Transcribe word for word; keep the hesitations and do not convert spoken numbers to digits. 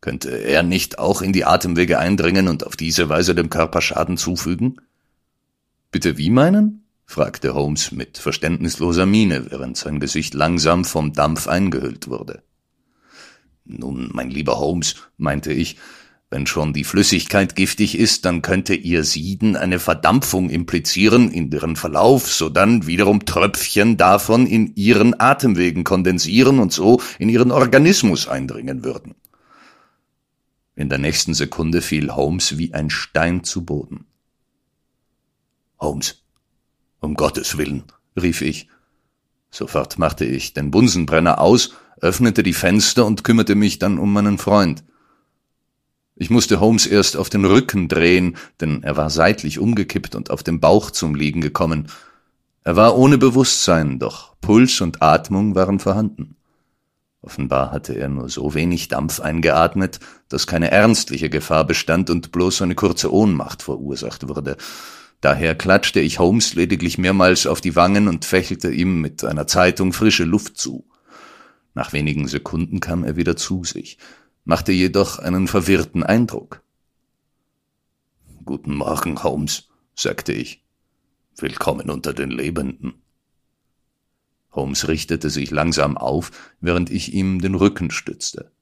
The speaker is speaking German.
Könnte er nicht auch in die Atemwege eindringen und auf diese Weise dem Körper Schaden zufügen? »Bitte wie meinen?« fragte Holmes mit verständnisloser Miene, während sein Gesicht langsam vom Dampf eingehüllt wurde. »Nun, mein lieber Holmes«, meinte ich, »wenn schon die Flüssigkeit giftig ist, dann könnte ihr Sieden eine Verdampfung implizieren in deren Verlauf, sodann wiederum Tröpfchen davon in ihren Atemwegen kondensieren und so in ihren Organismus eindringen würden.« In der nächsten Sekunde fiel Holmes wie ein Stein zu Boden. »Holmes, um Gottes Willen«, rief ich. Sofort machte ich den Bunsenbrenner aus, öffnete die Fenster und kümmerte mich dann um meinen Freund. Ich musste Holmes erst auf den Rücken drehen, denn er war seitlich umgekippt und auf dem Bauch zum Liegen gekommen. Er war ohne Bewusstsein, doch Puls und Atmung waren vorhanden. Offenbar hatte er nur so wenig Dampf eingeatmet, dass keine ernstliche Gefahr bestand und bloß eine kurze Ohnmacht verursacht wurde. Daher klatschte ich Holmes lediglich mehrmals auf die Wangen und fächelte ihm mit einer Zeitung frische Luft zu. Nach wenigen Sekunden kam er wieder zu sich, machte jedoch einen verwirrten Eindruck. »Guten Morgen, Holmes«, sagte ich. »Willkommen unter den Lebenden.« Holmes richtete sich langsam auf, während ich ihm den Rücken stützte.